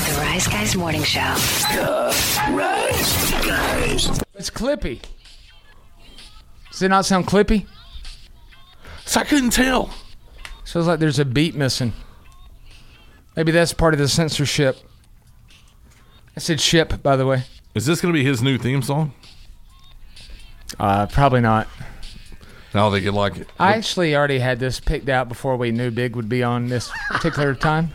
The Rise Guys Morning Show. The Rise Guys. It's Clippy. Does it not sound Clippy? So I couldn't tell. Sounds like there's a beat missing. Maybe that's part of the censorship. I said ship, by the way. Is this going to be his new theme song? Probably not. I don't think you'd like it. I actually already had this picked out before we knew Big would be on this particular time.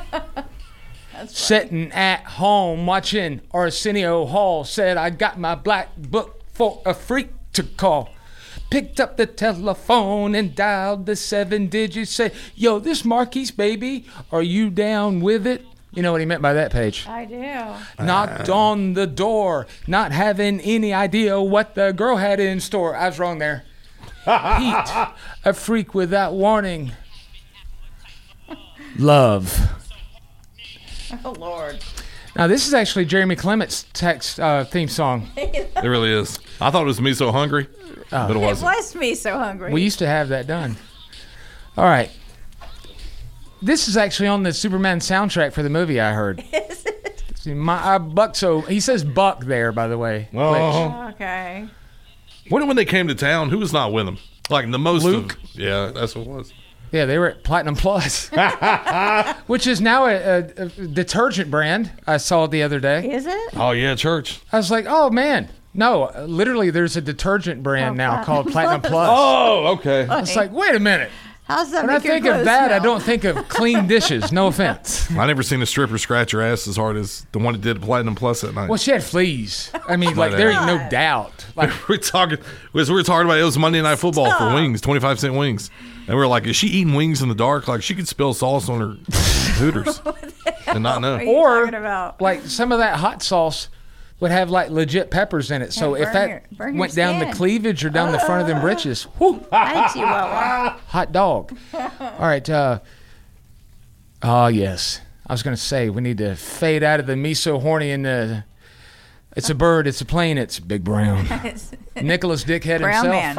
Sitting at home watching Arsenio Hall, said I got my black book for a freak to call. Picked up the telephone and dialed the 7 digits. Say, yo, this Marquise baby, are you down with it? You know what he meant by that, Paige? I do. Knocked on the door, not having any idea what the girl had in store. I was wrong there. Pete, a freak without warning. Love. Oh, Lord. Now, this is actually Jeremy Clement's text theme song. It really is. I thought it was Me So Hungry, but it It wasn't. was me so hungry. We used to have that done. All right. This is actually on the Superman soundtrack for the movie, I heard. Is it? See, he says Buck there, by the way. Oh. Okay. When they came to town, who was not with them? Like the most Luke. Yeah, that's what it was. Yeah, they were at Platinum Plus, which is now a detergent brand I saw the other day. Is it? Oh, yeah, church. I was like, oh, man. No, literally, there's a detergent brand now called Platinum Plus. Oh, okay. It's like, wait a minute. How's that When I make your think of clothes that, I smell? don't think of clean dishes. No offense. I never seen a stripper scratch her ass as hard as the one that did Platinum Plus that night. Well, she had fleas. I mean, like, there ain't no doubt. Like, we were talking about it was Monday Night Football for wings, 25-cent wings. And we were like, is she eating wings in the dark? Like, she could spill sauce on her Hooters and not know. What are you or, talking about? like, some of that hot sauce would have, like, legit peppers in it. So Yeah, if that burn your went down the skin. cleavage or down the front of them britches, whoo, Hi, Chihuahua. hot dog. All right. Oh, yes. I was going to say, we need to fade out of the me so horny and it's a bird, it's a plane, it's Big Brown. Nicholas Dickhead Brown himself.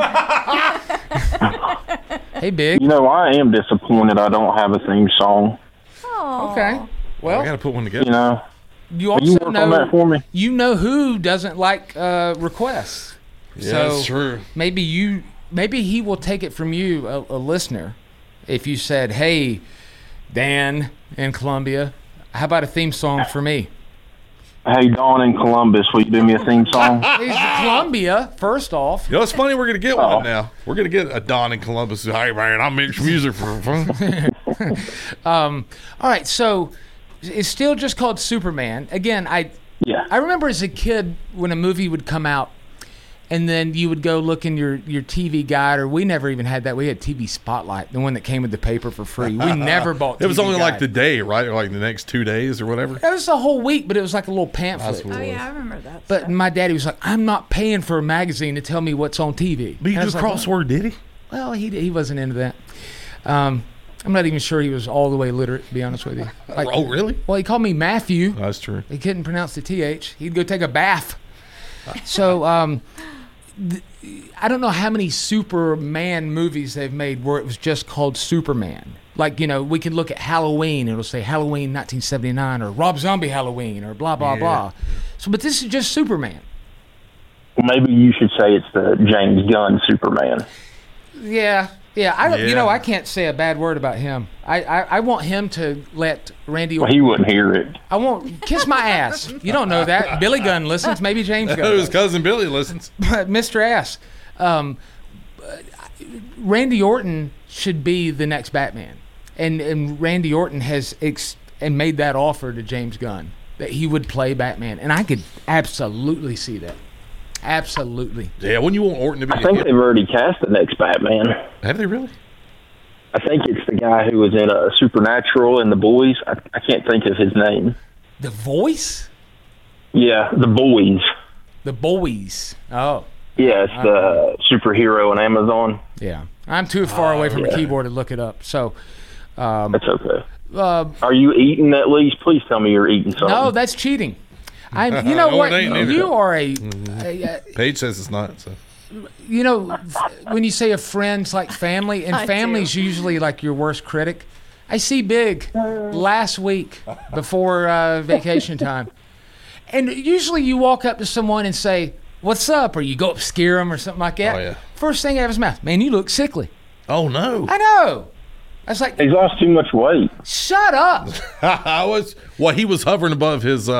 man. Hey, Big. You know, I am disappointed I don't have a theme song. Oh. Okay. I Well, got to put one together. You know, you will you also work on that for me? you know who doesn't like requests. Yeah, So that's true. maybe he will take it from you, a listener, if you said, "Hey, Dan in Columbia, how about a theme song for me?" Hey, Dawn in Columbus, will you do me a theme song? He's Columbia, first off. You know, it's funny. We're going to get one now. We're going to get a Don in Columbus. Hey, man, I mix music for fun. All right, so it's still just called Superman. Again, I remember as a kid when a movie would come out, and then you would go look in your TV guide, or we never even had that. We had TV Spotlight, the one that came with the paper for free. We never bought TV It was only like Guide. the day, right? Or like the next 2 days or whatever. It was the whole week, but it was like a little pamphlet. That's what Oh, it was. yeah, I remember that. But stuff. my daddy was like, I'm not paying for a magazine to tell me what's on TV. But you And I do was like, crossword, did he? well, he wasn't into that. I'm not even sure he was all the way literate, to be honest with you. Like, Oh, really? well, he called me Matthew. That's true. He couldn't pronounce the TH. He'd go take a bath. So, I don't know how many Superman movies they've made where it was just called Superman. Like, you know, we can look at Halloween, and it'll say Halloween 1979 or Rob Zombie Halloween or blah, blah, blah. So, but this is just Superman. Maybe you should say it's the James Gunn Superman. Yeah. I Yeah. You know, I can't say a bad word about him. I want him to let Randy Well, he wouldn't hear it. I won't kiss my ass. You don't know that. Billy Gunn listens. Maybe James Gunn. His cousin Billy listens. Mr. Ass. Randy Orton should be the next Batman. And Randy Orton has made that offer to James Gunn that he would play Batman. And I could absolutely see that. Absolutely. Yeah, when you want Orton to be I think they've already cast the next Batman. Have they really? I think it's the guy who was in Supernatural and The Boys. I can't think of his name. The Voice? Yeah, The Boys. The Boys. Oh. Yeah, it's the superhero on Amazon. Yeah. I'm too far away from a keyboard to look it up. So, That's okay. uh, Are you eating at least? Please tell me you're eating something. no, that's cheating. You know No, what? it ain't either. You are a Paige says it's not. So. you know, when you say a friend's like family, and family's usually like your worst critic. I see Big last week before vacation time. And usually you walk up to someone and say, "What's up?" Or you go up scare them or something like that. Oh, yeah. First thing out of his mouth, "Man, you look sickly." Oh no! I know. I was like, He's lost too much weight. "Shut up." He was hovering above his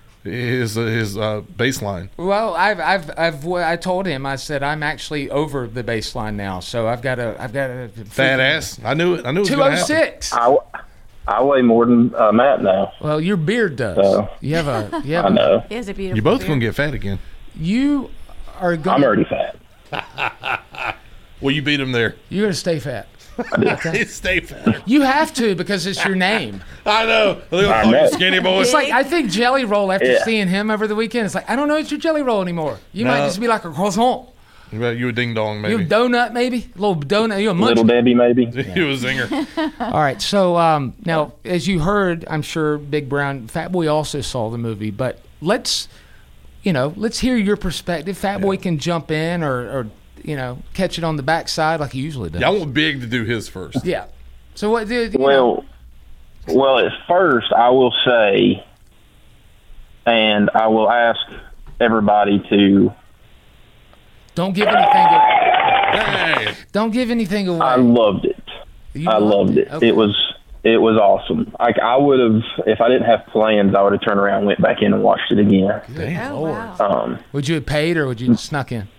baseline. Well, I told him, I said, I'm actually over the baseline now, so I've got a Fat ass. I knew it. I knew it was going to happen. 206. I weigh more than Matt now. Well, your beard does. So, You have I a, know. He has a beautiful You both beard. going to get fat again. you are I'm going. already fat. Well, you beat him there. You're gonna stay fat. Stay fat. You have to because it's your name. I know. Look I at know. you skinny boy. It's like I think Jelly Roll. After Yeah. seeing him over the weekend, it's like I don't know it's your Jelly Roll anymore. You might No. just be like a croissant. You a ding dong, You a maybe. donut, maybe a little donut. You a munch. Little Debbie, maybe. You a zinger. All right. So now, as you heard, I'm sure Big Brown Fat Boy also saw the movie, but let's hear your perspective. Fat Boy can jump in or catch it on the backside like he usually does. Yeah, I want Big to do his first. Yeah. So what? Well, at first, I will say, and I will ask everybody to. Don't give anything. Hey, Don't give anything away. I loved it. You I loved it. Okay. It was awesome. I would have, if I didn't have plans, I would have turned around, and went back in, and watched it again. damn. Oh, wow. Would you have paid or would you have snuck in?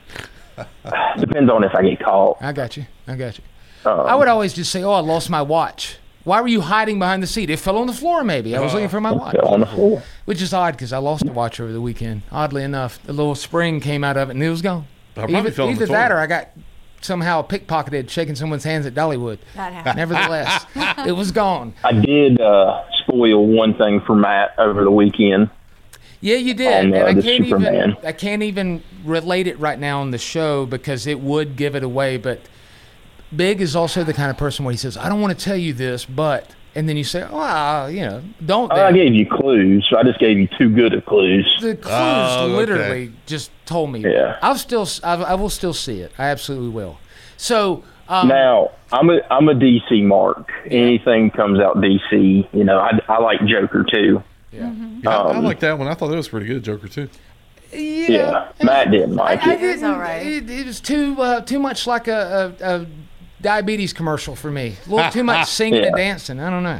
Depends on if I get caught. I got you. I would always just say, "Oh, I lost my watch." Why were you hiding behind the seat? It fell on the floor, maybe. I was looking for my watch. Fell on the floor. Which is odd because I lost a watch over the weekend. Oddly enough, the little spring came out of it and it was gone. I probably fell on the Either that toilet. or I got somehow pickpocketed shaking someone's hands at Dollywood. That happened. Nevertheless, it was gone. I did spoil one thing for Matt over the weekend. Yeah, you did. On, And the Superman. I can't even relate it right now on the show because it would give it away. But Big is also the kind of person where he says, "I don't want to tell you this, but," and then you say, "Oh, don't." I then." gave you clues. I just gave you too good of clues. The clues Oh, literally just told me. Yeah. I will still see it. I absolutely will. So Now, I'm a DC mark. Anything comes out DC, I like Joker too. yeah, I like that one. I thought that was pretty good, Joker, too. Yeah, Matt didn't like I it. It was didn't. all right. It was too much like a diabetes commercial for me. A little too much singing and Yeah. dancing. I don't know.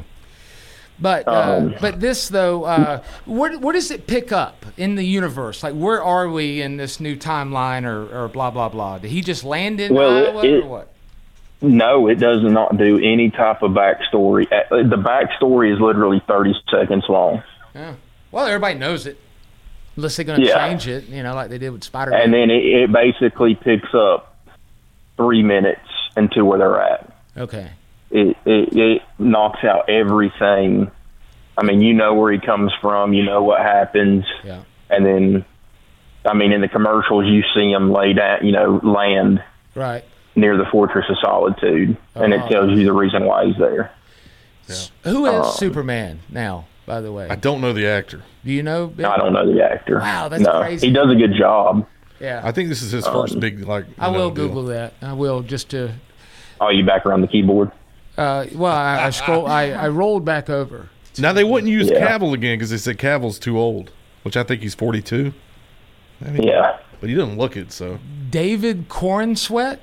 But this though, where does it pick up in the universe? Like where are we in this new timeline or blah blah blah? Did he just land in Iowa or what? No, it does not do any type of backstory. The backstory is literally 30 seconds long. Yeah. Well, everybody knows it. Unless they're going to Yeah. change it, like they did with Spider-Man. And then it basically picks up 3 minutes into where they're at. Okay. It knocks out everything. I mean, you know where he comes from, you know what happens. Yeah. And then, I mean, in the commercials, you see him lay down, land Right. near the Fortress of Solitude, and it tells you the reason why he's there. Who is Superman now, by the way? I don't know the actor. Do you know? Bill? I don't know the actor. Wow, that's no, crazy. He does a good job. Yeah. I think this is his first big, I will deal. Google that. I will just to. Oh, you back around the keyboard? Well, I scroll. I rolled back over. Now, they wouldn't use Yeah. Cavill again because they said Cavill's too old, which I think he's 42. Yeah. But he doesn't look it, so. David Cornsweet,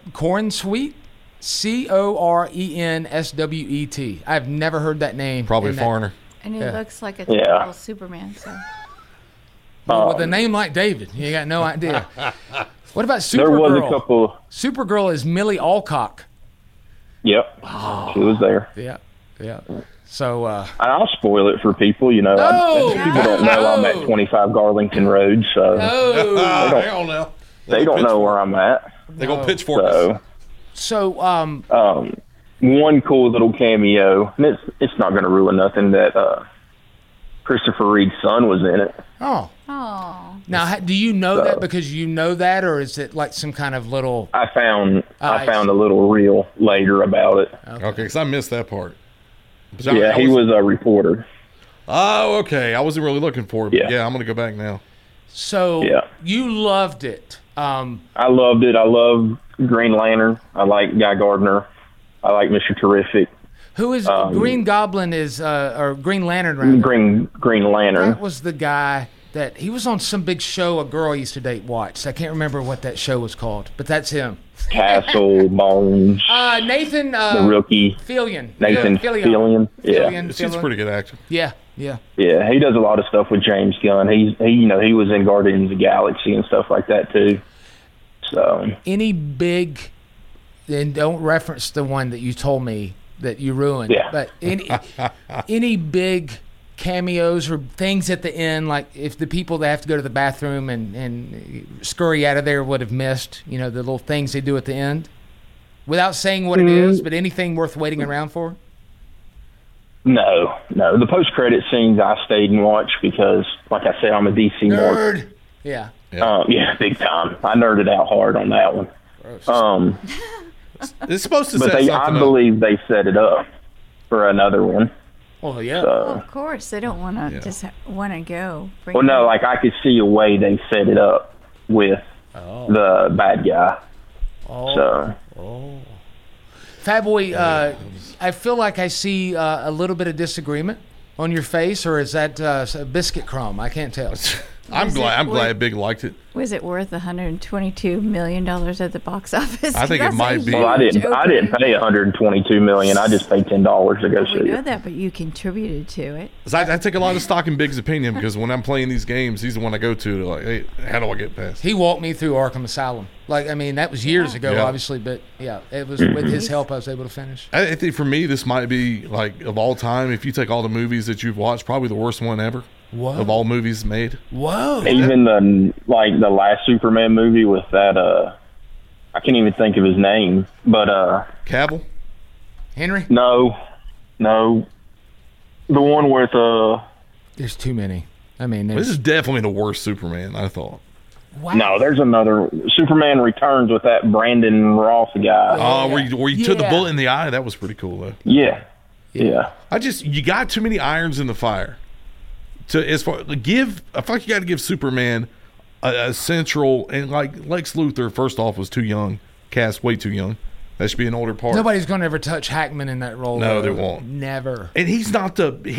Corenswet. I've never heard that name. Probably a in that- foreigner. And he Yeah. looks like a Yeah. typical Superman. So Well, with a name like David, you got no idea. What about There was a Supergirl? couple. Supergirl is Millie Alcock. Yep. She was there. Yeah. So, I'll spoil it for people. No! People don't know I'm at No! 25 Garlington Road, so oh, Hell no. they don't know where I'm at. They're going to pitchfork us. So, so, one cool little cameo, and it's not going to ruin nothing, that Christopher Reed's son was in it. oh. oh, Now, do you know So- that because you know that, or is it like some kind of little? I found I a little reel later about it. Okay, because I missed that part. But Yeah, he was a reporter. Oh, okay. I wasn't really looking for it, but Yeah. yeah, I'm going to go back now. So Yeah. you loved it. I loved it. I love Green Lantern. I like Guy Gardner. I like Mr. Terrific. Who is Green Goblin is or Green Lantern? Rather. Green Lantern. That was the guy that he was on some big show a girl I used to date watched. I can't remember what that show was called, but that's him. Castle Bones. Nathan. The rookie. Fillion. Nathan Fillion. Yeah. He's a pretty good actor. Yeah. Yeah, he does a lot of stuff with James Gunn. He was in Guardians of the Galaxy and stuff like that too. So any big, and don't reference the one that you told me that you ruined. Yeah. But any big cameos or things at the end, like if the people that have to go to the bathroom and scurry out of there would have missed, the little things they do at the end, without saying what it is, but anything worth waiting around for. No. The post-credit scenes I stayed and watched because, like I said, I'm a DC nerd. Yeah. Yeah, big time. I nerded out hard on that one. It's supposed to But set I something up. believe they set it up for another one. Oh yeah. Well, of course, they don't want to just want to go. Well, no, like I could see a way they set it up with the bad guy. Fat Boy, I feel like I see a little bit of disagreement on your face, or is that a biscuit crumb? I can't tell. I'm glad Big liked it. Was it worth $122 million at the box office? I think it might be. Well, I didn't pay $122 million. I just paid $10 to go see We know it. that, but you contributed to it. I take a lot of stock in Big's opinion because when I'm playing these games, he's the one I go to like, hey, how do I get past? He walked me through Arkham Asylum. That was years ago, Yeah. obviously, but yeah, it was with his help I was able to finish. I think for me, this might be like of all time. If you take all the movies that you've watched, probably the worst one ever. Whoa. Of all movies made. Whoa. Even the last Superman movie with that I can't even think of his name, but Cavill? Henry? no, the one with There's too many. This is definitely the worst Superman, I thought. wow. no, there's another Superman Returns with that Brandon Ross guy. Oh, where you took the Yeah. bullet in the eye? That was pretty cool, though. Yeah. You got too many irons in the fire. I feel like you got to give Superman a central, and like Lex Luthor, first off, was too young, cast way too young. That should be an older part. Nobody's going to ever touch Hackman in that role. No, though. they won't. Never. And he's not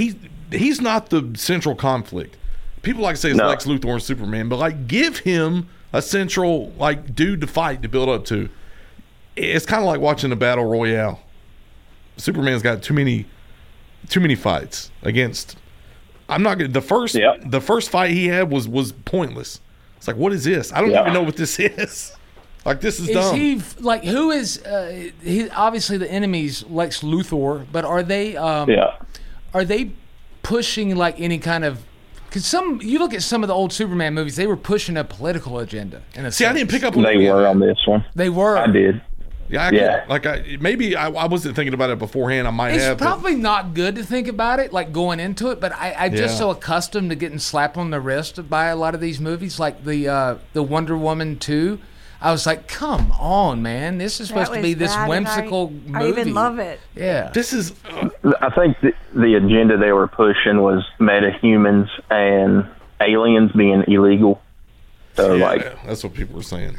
the central conflict. People like to say it's No. Lex Luthor and Superman, but like give him a central dude to fight to build up to. It's kind of like watching a battle royale. Superman's got too many fights against. I'm not gonna. The first fight he had was pointless. It's like, what is this? I don't even know what this is. Like, this is dumb. He who is he? Obviously, the enemy's Lex Luthor, but are they? Are they pushing any kind of? Because you look at some of the old Superman movies, they were pushing a political agenda. See, I didn't pick up on They were on this one. They were. I did. Yeah, I wasn't thinking about it beforehand. I might have. It's probably not good to think about it, going into it, but I'm just Yeah. so accustomed to getting slapped on the wrist by a lot of these movies, like the Wonder Woman 2. I was like, come on, man. This is supposed to be this whimsical movie. I even love it. Yeah. This is. I think the agenda they were pushing was metahumans and aliens being illegal. So, that's what people were saying.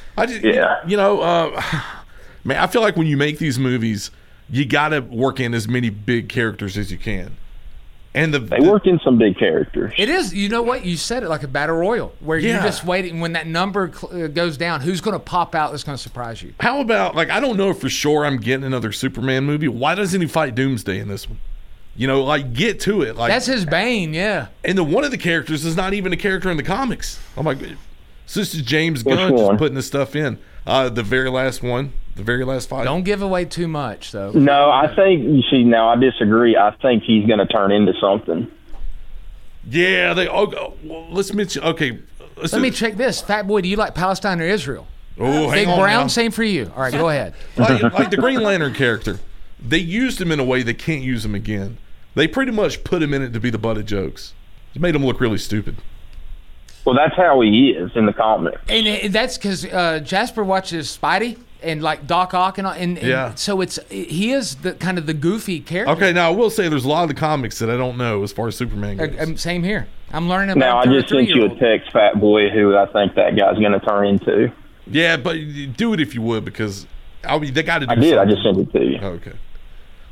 Man, I feel like when you make these movies, you got to work in as many big characters as you can. And they work in some big characters. It is. You know what? You said it like a battle royal, where you're just waiting. When that number goes down, who's going to pop out that's going to surprise you? How about, I don't know for sure I'm getting another Superman movie. Why doesn't he fight Doomsday in this one? Get to it. That's his bane, yeah. And one of the characters is not even a character in the comics. I'm like, so this is James Gunn just putting this stuff in. The very last one. The very last fight. Don't give away too much, though. No, I think, now I disagree. I think he's going to turn into something. Yeah, let's mention, okay. Let me check this. Fat Boy, do you like Palestine or Israel? Oh, Big Brown, same for you. All right, go ahead. like the Green Lantern character, they used him in a way they can't use him again. They pretty much put him in it to be the butt of jokes. It made him look really stupid. Well, that's how he is in the comics. And that's because Jasper watches Spidey and Doc Ock and so he is the kind of the goofy character. Okay, now I will say there's a lot of the comics that I don't know as far as Superman goes. Same here. I'm learning about. Now I just sent you a text, Fat Boy, who I think that guy's going to turn into. Yeah, but do it if you would, because they got to do. I did. Something. I just sent it to you. Okay.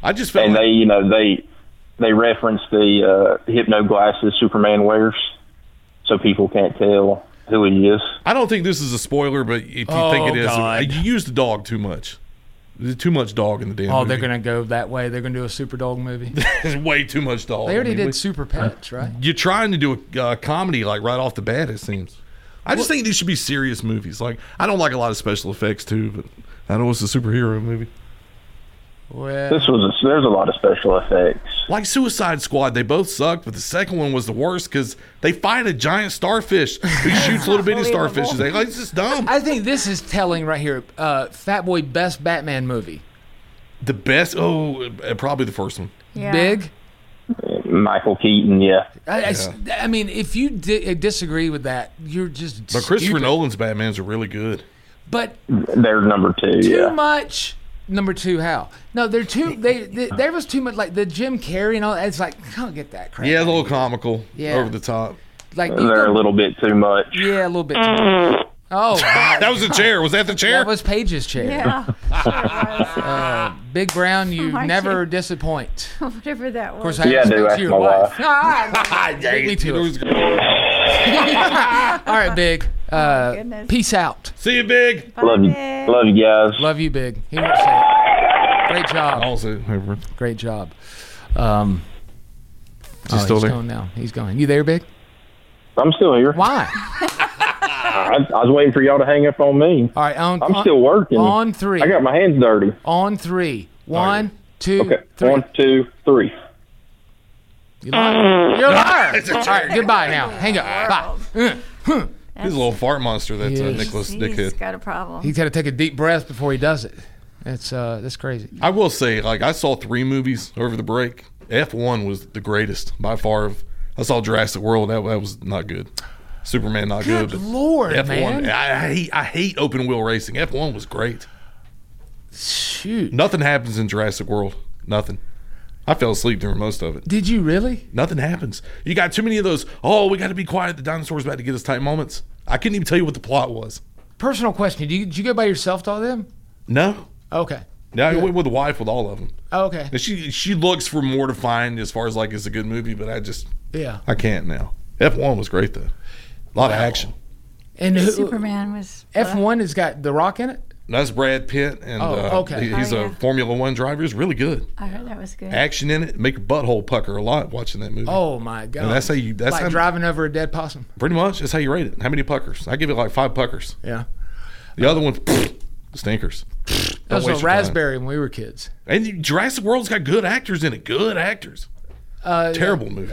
I just felt And like, they reference the hypno glasses Superman wears, so people can't tell who he is. I don't think this is a spoiler, but if you think it is, God. you use the dog too much. There's too much dog in the damn Oh, movie. they're going to go that way. They're going to do a super dog movie. There's way too much dog. They already I mean, did Super Pets, right? You're trying to do a comedy like right off the bat, it seems. I just think these should be serious movies. Like, I don't like a lot of special effects too, but I know it's a superhero movie. Well, There's a lot of special effects. Like Suicide Squad, they both sucked, but the second one was the worst because they fight a giant starfish who shoots little bitty starfishes. They like, it's just dumb. I think this is telling right here. Fat Boy, best Batman movie. The best, probably the first one. Yeah. Big. Michael Keaton, yeah. I mean, if you disagree with that, you're just. But Christopher stupid. Nolan's Batmans are really good. But They're number 2, too yeah. much. Number 2, how? No, they're too. There was too much, like the Jim Carrey and all. It's like, I don't get that crap. Yeah, a little comical, Yeah. over the top. Like you They're go- a little bit too much. Yeah, a little bit. Too much. Oh, That was a chair. Was that the chair? that was Paige's chair. Yeah. Sure was. Big Brown, you my never chair. disappoint. Whatever that was. Of course, I Yeah, I do. expect Ask your my wife. wife. Ah, Dang me it. too. It was- All right, Big. goodness. Peace out. See you, Big. Love you guys. Love you, Big. He won't say it. Great job. Also, Great job. He's still he's there? going now. He's going. You there, Big? I'm still here. Why? I was waiting for y'all to hang up on me. All right. I'm still working. On 3. I got my hands dirty. On 3. 1, 2, Okay, 3. 1, 2, 3. You liar. You're a liar. All right. Goodbye now. Hang up. Bye. He's a little fart monster. That's He is. Nicholas He's Dickhead. got a problem. He's got to take a deep breath before he does it. That's crazy. I will say, like, I saw 3 movies over the break. F1 was the greatest by far. I saw Jurassic World. That was not good. Superman not good. Good But Lord, F1. man. I hate open wheel racing. F1 was great. Shoot. Nothing happens in Jurassic World. Nothing. I fell asleep during most of it. Did you really? Nothing happens. You got too many of those, oh, we got to be quiet. The dinosaur's about to get us type moments. I couldn't even tell you what the plot was. Personal question. Did you go by yourself to all them? No. Okay. No, I went with the wife with all of them. Oh, okay. And she looks for more to find as far as like it's a good movie, but Yeah. I can't now. F1 was great though. A lot of action. And Superman was. F1 has got The Rock in it? That's Brad Pitt, and Oh, okay. he's Oh, a yeah. Formula One driver. He's really good. I heard that was good. Action in it, make your butthole pucker a lot watching that movie. Oh, my God. And that's how you. That's like how, driving over a dead possum. pretty much. That's how you rate it. How many puckers? I give it like 5 puckers. Yeah. The other one's stinkers. That Don't was waste a your time. raspberry when we were kids. And Jurassic World's got good actors in it. Good actors. Terrible movie.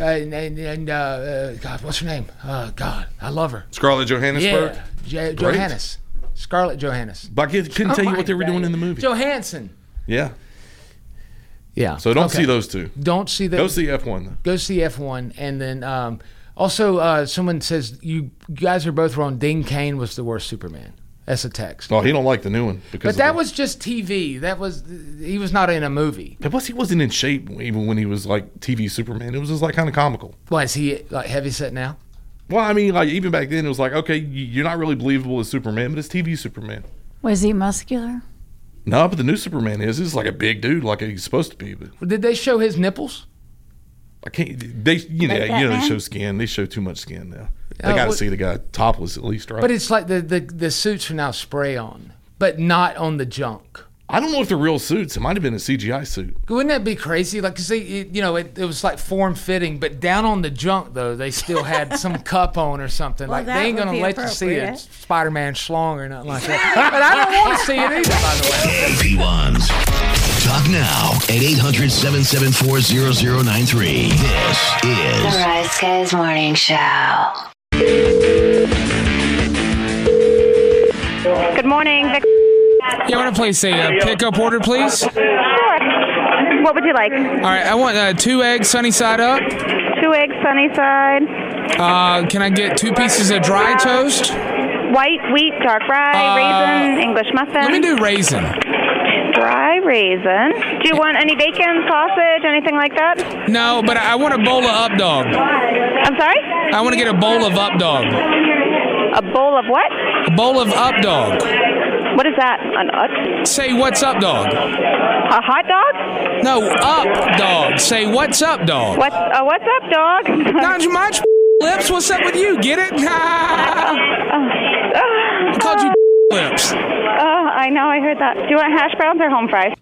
God, what's her name? God, I love her. Scarlett Johansson. Yeah. Johannes. Scarlett Johansson. But I couldn't tell you Oh what they were my doing God. in the movie. Johansson. Yeah. Yeah. So don't Okay. see those two. Don't see the. Go see F1 though. Go see F1, and then also someone says you guys are both wrong. Dean Cain was the worst Superman. That's a text. Oh, he don't like the new one because. But that was just TV. He was not in a movie. Plus, he wasn't in shape even when he was like TV Superman. It was just like kind of comical. Why is he like heavy set now? Well, I mean, like even back then, it was like, okay, you're not really believable as Superman, but it's TV Superman. Was he muscular? No, but the new Superman is like a big dude, like he's supposed to be. But Did they show his nipples? I can't. They they Batman? show skin. They show too much skin now. They Oh, got to what- see the guy topless at least, right? But it's like the suits are now spray on, but not on the junk. I don't know if they're real suits. It might have been a CGI suit. Wouldn't that be crazy? Like, cause it was like form fitting, but down on the junk though, they still had some cup on or something. Well, like they that ain't would gonna be let you see a appropriate. Spider-Man schlong or nothing like that. But I don't want to see it either. By the way, MP1s. Talk now at 800-774-0093. This The is Rise Guys Morning Show. Good morning, Vic. yeah, I want to place a pickup order, please. Sure. What would you like? All right, I want 2 eggs sunny side up. 2 eggs, sunny side. Can I get 2 pieces of dry toast? White, wheat, dark rye, raisin, English muffin. Let me do raisin. Dry raisin. Do you want any bacon, sausage, anything like that? No, but I want a bowl of up dog. I'm sorry? I want to get a bowl of up dog. A bowl of what? A bowl of up dog. What What is that? An ut? Say what's up, dog. A hot dog? No, up, dog. Say what's up, dog. What's up, dog? Not much, lips. What's up with you? Get it? I called you lips. I know, I heard that. Do you want hash browns or home fries?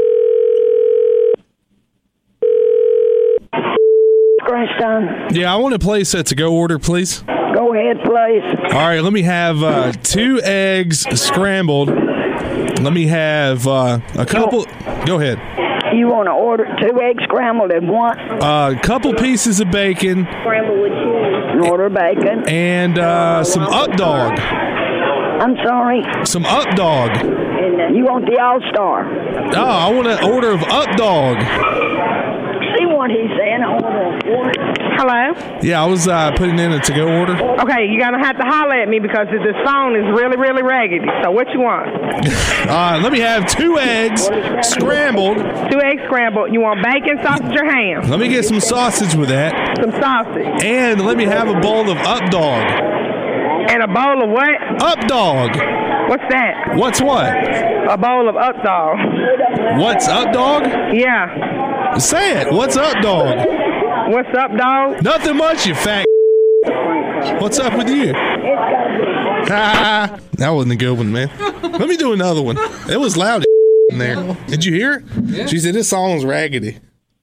Yeah, I want to place a to-go order, please. Go ahead, please. All right, let me have 2 eggs scrambled. Let me have a couple. Go ahead. You want to order 2 eggs scrambled and what? A couple pieces of bacon. Scrambled with cheese. Order bacon. And some up dog. I'm sorry. Some up dog. You want the All-Star? Oh, I want an order of up dog. See what he's saying? Hello? Yeah, I was putting in a to-go order. Okay, you're going to have to holler at me because this phone is really, really raggedy. So what you want? Let me have 2 eggs scrambled. 2 eggs scrambled. You want bacon, sausage, or ham? Let me get some sausage with that. Some sausage. And let me have a bowl of up dog. And a bowl of what? Up dog. What's that? What's what? A bowl of up dog. What's up dog? Yeah. Say it. What's up dog? What's up, dog? Nothing much, you fat. What's up with you? That wasn't a good one, man. Let me do another one. It was loud in there. Did you hear it? Yeah. She said this song was raggedy.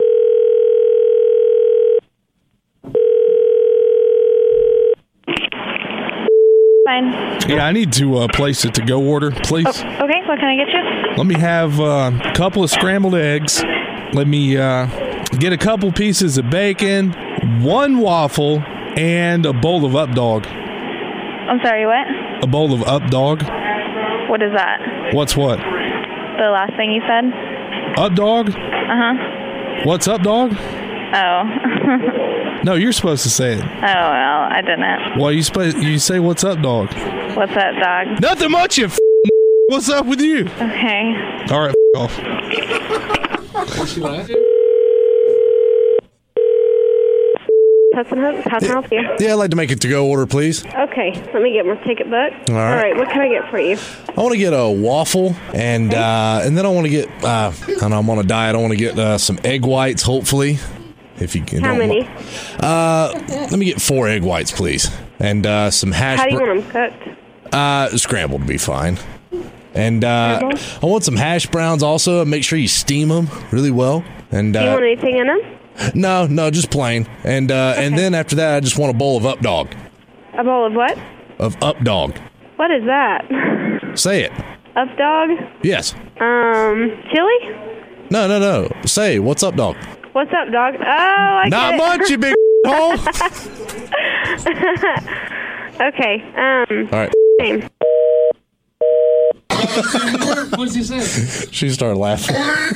Fine. Yeah, I need to place a to-go order, please. Oh, okay, what can I get you? Let me have a couple of scrambled eggs. Let me get a couple pieces of bacon, 1 waffle, and a bowl of up dog. I'm sorry, what? A bowl of up dog? What is that? What's what? The last thing you said? Up dog? Uh-huh. What's up dog? Oh. No, you're supposed to say it. Oh, well, I didn't. Well, you say what's up dog. What's up, dog? Nothing much, you What's up with you? Okay. All right, off. Was she laughing? How can I help you? Yeah, I'd like to make a to-go order, please. Okay, let me get my ticket book. All right. What can I get for you? I want to get a waffle, and then I want to get, I don't know, I'm on a diet. I want to get some egg whites, hopefully. If you can. How many? Let me get 4 egg whites, please. And some hash. How do you want them cooked? Scrambled would be fine. And I want some hash browns also. Make sure you steam them really well. And do you want anything in them? No, just plain. And and then after that, I just want a bowl of up dog. A bowl of what? Of up dog. What is that? Say it. Up dog? Yes. Chili? No. Say, what's up, dog? What's up, dog? Oh, I Not get it. much, you big hole. Okay. All right. Name. What does he say? She started laughing.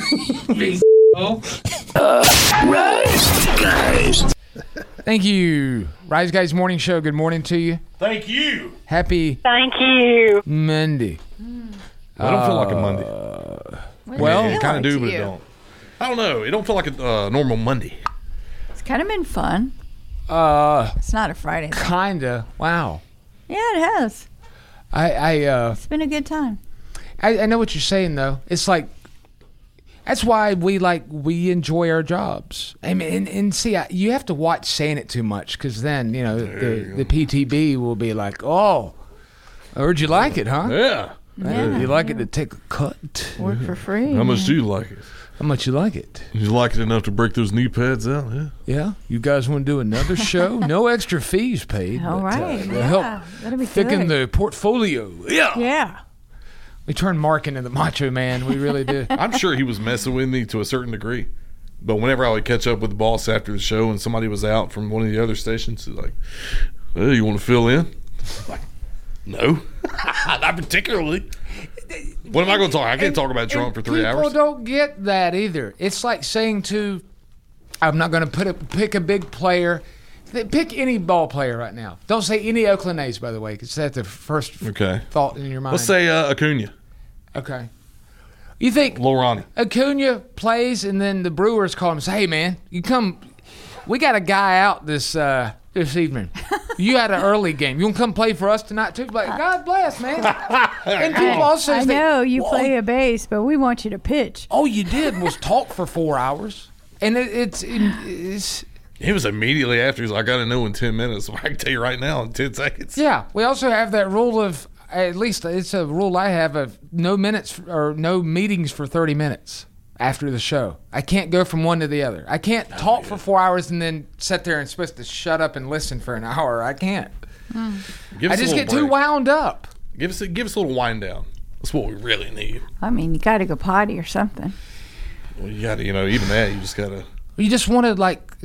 Rise Guys. Thank you. Rise Guys Morning Show. Good morning to you. Thank you. Happy Thank you. Monday. I don't feel like a Monday. Well, it kind of do, to but it you? don't. I don't know. It don't feel like a normal Monday. It's kind of been fun. It's not a Friday, though. Kinda. Wow. Yeah, it has. It's been a good time. I know what you're saying though. It's like that's why we enjoy our jobs. I mean, and see, you have to watch saying it too much because then the PTB will be like, oh, I heard you like it, huh? Yeah. You like it to take a cut. Work for free. How much do you like it? How much you like it? You like it enough to break those knee pads out? Yeah. Yeah. You guys want to do another show? No extra fees paid. All right. To Yeah. help That'll be thicken good. the portfolio. Yeah. Yeah. We turn Mark into the Macho Man. We really do. I'm sure he was messing with me to a certain degree. But whenever I would catch up with the boss after the show and somebody was out from one of the other stations, he's like, hey, you want to fill in? I'm like, no. Not particularly. What am I going to talk? I can't talk about Trump for 3 hours. People don't get that either. It's like saying I'm not going to pick a big player. Pick any ball player right now. Don't say any Oakland A's, by the way, because that's the first thought in your mind. Let's say Acuna. Okay. You think Lorani. Acuna plays, and then the Brewers call him and say, hey, man, you come. We got a guy out this evening. You had an early game. You want to come play for us tonight too? Like, God bless, man. And people also I say, know you "Well, play a bass, but we want you to pitch. all you did was talk for 4 hours, and it's It was immediately after. He's like, I got to know in 10 minutes. So I can tell you right now in 10 seconds. yeah. We also have that rule of, at least it's a rule I have, of no minutes or no meetings for 30 minutes after the show. I can't go from one to the other. I can't talk for 4 hours and then sit there and supposed to shut up and listen for an hour. I can't. Give I us a just little get too break. wound up. Give us a little wind down. That's what we really need. I mean, you got to go potty or something. Well, you got to, even that, you just got to. You just wanted,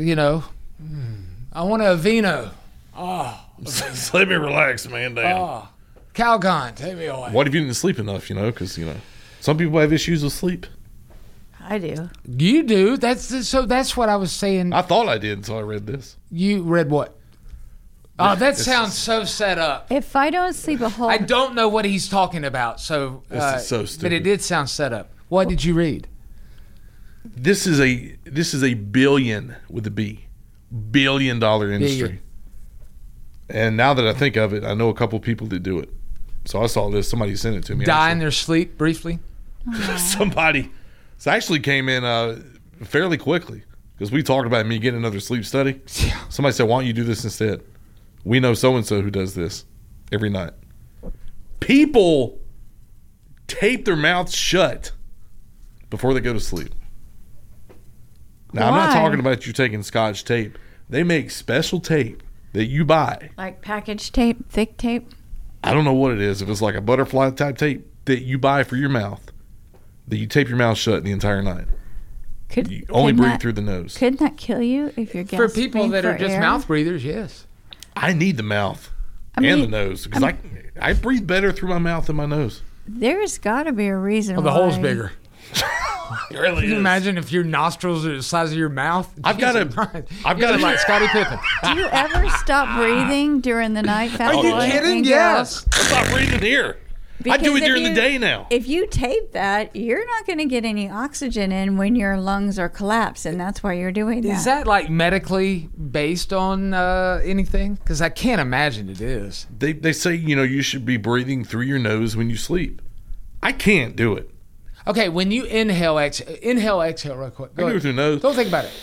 I want a vino. Just let me relax, man, down. Calgon, take me away. What if you didn't sleep enough, because, some people have issues with sleep. I do. You do. That's what I was saying. I thought I did until I read this. You read what? Oh, that sounds so set up. If I don't sleep a whole, I don't know what he's talking about. So This is so But stupid. it did sound set up. What did you read? This is a billion with a B, $1 billion industry. Billion. And now that I think of it, I know a couple people that do it. So I saw this. Somebody sent it to me. Die in their sleep briefly. Somebody. This actually came in fairly quickly because we talked about me getting another sleep study. Somebody said, "Why don't you do this instead? We know so and so who does this every night." People tape their mouths shut before they go to sleep. Now, I'm not Why? talking about you taking Scotch tape. They make special tape that you buy. like package tape, thick tape. I don't know what it is. If it's like a butterfly type tape that you buy for your mouth, that you tape your mouth shut the entire night. Could You only couldn't breathe that- through the nose. Couldn't that kill you if you're For gasping people that are for just air? mouth breathers, yes. I need the mouth I and the mean, nose because I breathe better through my mouth than my nose. There's got to be a reason Well, the why. hole's bigger. It really Can you is. imagine if your nostrils are the size of your mouth? I've got Jesus a- Christ. I've You're got a- like Scottie Pippen. Do you ever stop breathing during the night, Fat Are you Boy? kidding? And go, Yes. I'm not breathing here. I do Because it if during the you- day now. If you tape that, you're not going to get any oxygen in when your lungs are collapsed, and that's why you're doing that. Is that like medically based on anything? Because I can't imagine it is. They say, you should be breathing through your nose when you sleep. I can't do it. Okay, when you inhale, exhale real quick. I do it through the nose. Don't think about it.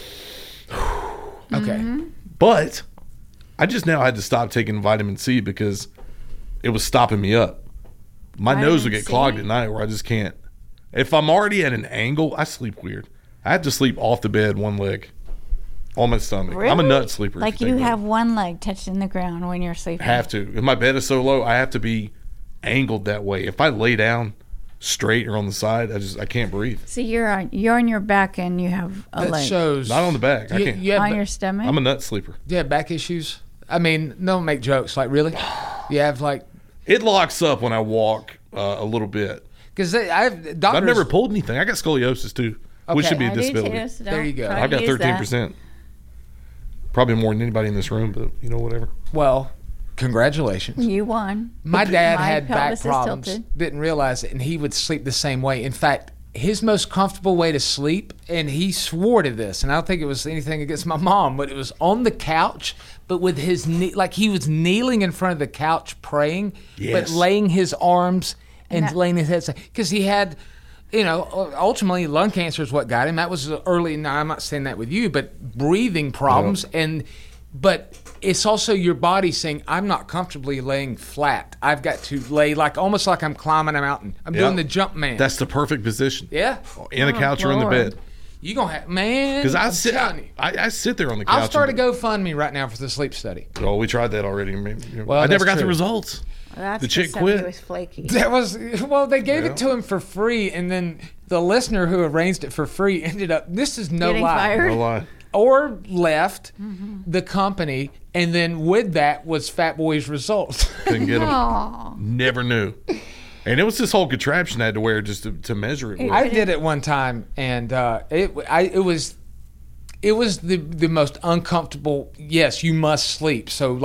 Okay. But I just now had to stop taking vitamin C because it was stopping me up. My nose would Vitamin get C? clogged at night where I just can't. If I'm already at an angle, I sleep weird. I have to sleep off the bed, one leg, on my stomach. I'm a Really? nut sleeper. if Like you you think about have one leg touching the ground when you're it. sleeping. Have to. If my bed is so low, I have to be angled that way. If I lay down straight or on the side, I can't breathe. So you're on your back and you have a That leg shows. Not on the back. I You- can't. you have on ba- your stomach. I'm a nut sleeper. Do you have back issues? I mean, don't make jokes. Like, really? You have like, It locks up when I walk a little bit. because I've doctors. I've never pulled anything. I got scoliosis too, which Okay. should be a I do disability. too, so There don't you go. try I've to got use that. 13%. Probably more than anybody in this room, but whatever. Well, congratulations. You won. My dad My had back pelvis is problems. tilted. Didn't realize it, and he would sleep the same way. In fact, his most comfortable way to sleep, and he swore to this, and I don't think it was anything against my mom, but it was on the couch, but with his knee, like he was kneeling in front of the couch praying, Yes. but laying his arms and that- laying his head, because he had, ultimately lung cancer is what got him. That was early. Now I'm not saying that with you, but breathing problems but it's also your body saying, I'm not comfortably laying flat. I've got to lay almost like I'm climbing a mountain. I'm doing the jump man. That's the perfect position. Yeah. In the couch or in the Lord. bed. You gonna have, man. Because I I'm sit, telling you. I sit there on the couch. I'll start a and- GoFundMe right now for the sleep study. Oh, we tried that already. Well, I never that's got the true. results. That's The chick because somebody quit. was flaky. That was they gave it to him for free, and then the listener who arranged it for free ended up. This is no Getting lie. fired? No lie. Or left the company, and then with that was Fat Boy's results. Couldn't get them. Aw. Never knew. And it was this whole contraption I had to wear just to measure it with. I did it one time, and it was the most uncomfortable. Yes, you must sleep. So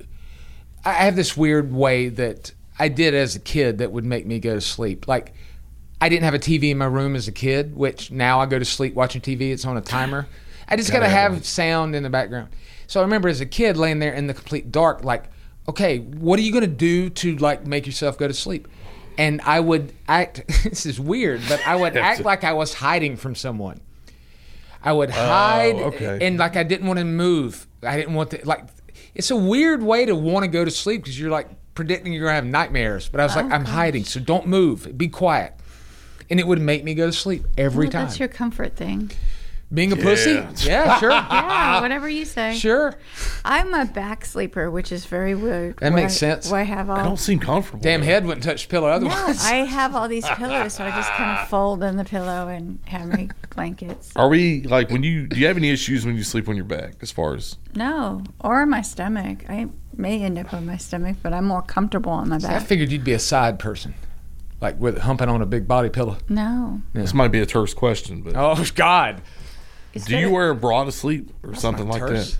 I have this weird way that I did as a kid that would make me go to sleep. Like I didn't have a TV in my room as a kid, which now I go to sleep watching TV. It's on a timer. I just got to have sound in the background. So I remember as a kid laying there in the complete dark, like, okay, what are you going to do to like make yourself go to sleep? And I would act, this is weird, but I would act like I was hiding from someone. I would hide and like I didn't want to move. I didn't want to, like, it's a weird way to want to go to sleep because you're like predicting you're going to have nightmares. But I was like, I'm hiding, so don't move. Be quiet. And it would make me go to sleep every time. That's your comfort thing. Being a pussy? Yeah, sure. Yeah, whatever you say. Sure. I'm a back sleeper, which is very weird. That makes sense. Where I have all. I don't seem comfortable. Damn head wouldn't touch the pillow otherwise. No, I have all these pillows, so I just kind of fold in the pillow and have my blankets. Are we like do you have any issues when you sleep on your back as far as? No, or my stomach. I may end up on my stomach, but I'm more comfortable on my back. I figured you'd be a side person, like with humping on a big body pillow. No. Yeah. This might be a terse question, but oh God. Do you wear a bra to sleep or something like that?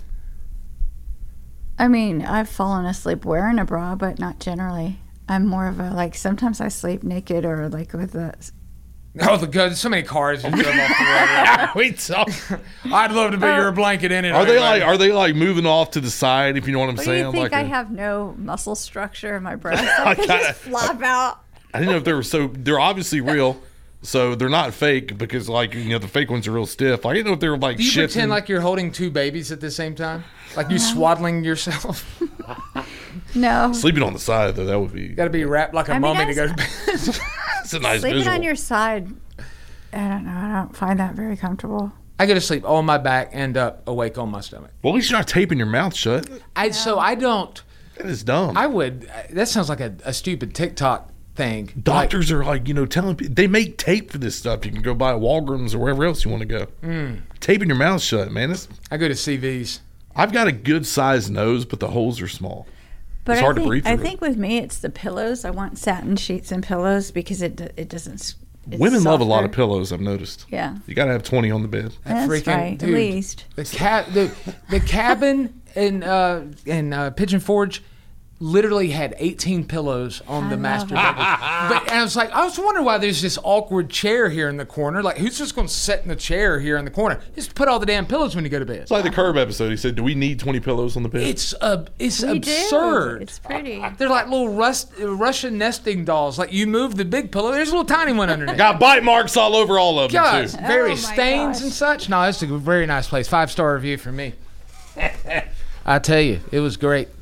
I mean, I've fallen asleep wearing a bra, but not generally. I'm more of a, like, sometimes I sleep naked or like with a... Oh, there's so many cars that drove off the road. I'd love to be your blanket in it. Are they like moving off to the side, if you know what I'm saying? Do you think like I have no muscle structure in my breast? I can just flop out. I didn't know if they were they're obviously real. So they're not fake because, like, you know, the fake ones are real stiff. I didn't know if they were like. Do you shifting. pretend like you're holding two babies at the same time, like you swaddling yourself? No. Sleeping on the side though, that would be. Got to be wrapped like a mummy to go to bed. It's a nice sleeping visual. On your side, I don't know. I don't find that very comfortable. I go to sleep on my back, end up awake on my stomach. Well, at least you're not taping your mouth shut. So I don't. That is dumb. I would. That sounds like a stupid TikTok thing. Doctors are like, you know, telling people they make tape for this stuff. You can go buy at Walgreens or wherever else you want to go. Taping your mouth shut, man. I go to CV's. I've got a good sized nose, but the holes are small. But it's hard to breathe through. I think with me, it's the pillows. I want satin sheets and pillows because it doesn't. Women love a lot of pillows. I've noticed. Yeah. You got to have 20 on the bed. That's right. Dude, at least the cabin in Pigeon Forge literally had 18 pillows on the master bedroom. And I was like, I was wondering why there's this awkward chair here in the corner. Like, who's just going to sit in the chair here in the corner? Just put all the damn pillows when you go to bed. It's like the Curb episode. He said, "Do we need 20 pillows on the bed?" It's absurd. It's pretty. They're like little Russian nesting dolls. Like, you move the big pillow, there's a little tiny one underneath. Got bite marks all over all of them, God, too. various stains and such. No, it's a very nice place. 5-star review from me. I tell you, it was great.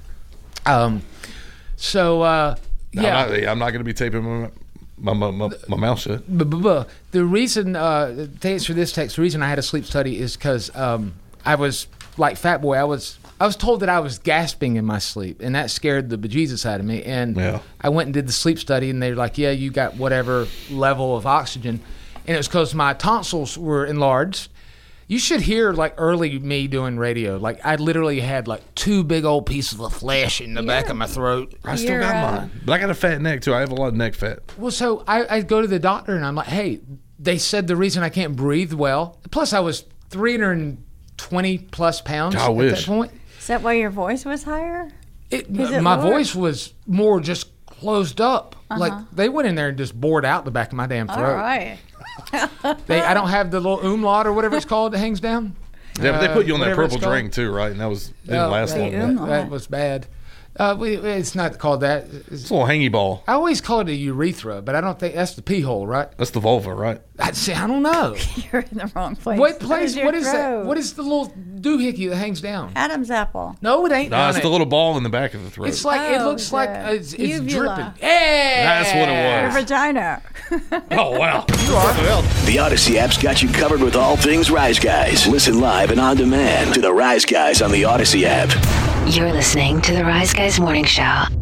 So, yeah. I'm not going to be taping my mouth shut. The reason, to answer this text, the reason I had a sleep study is because I was, like Fat Boy, I was told that I was gasping in my sleep, and that scared the bejesus out of me. And I went and did the sleep study, and they're like, yeah, you got whatever level of oxygen. And it was because my tonsils were enlarged. You should hear, like, early me doing radio. Like, I literally had, like, 2 big old pieces of flesh in the back of my throat. I still got mine. But I got a fat neck, too. I have a lot of neck fat. Well, so I go to the doctor, and I'm like, hey, they said the reason I can't breathe well. Plus, I was 320-plus pounds at that point. Is that why your voice was higher? My voice was more just closed up. Like, they went in there and just bored out the back of my damn throat. All right. I don't have the little umlaut or whatever it's called that hangs down. Yeah, but they put you on that purple drink too, right? And that didn't last long. That was bad. It's not called that. It's a little hangy ball. I always call it a urethra, but I don't think that's the pee hole, right? That's the vulva, right? I don't know. You're in the wrong place. What place? What is that? What is the little doohickey that hangs down? Adam's apple. No, it ain't. No, it's the little ball in the back of the throat. It's like it looks like it's dripping. Hey! That's what it was. Your vagina. Oh wow! You are. The Odyssey app's got you covered with all things Rise Guys. Listen live and on demand to the Rise Guys on the Odyssey app. You're listening to the Rise Guys Morning Show.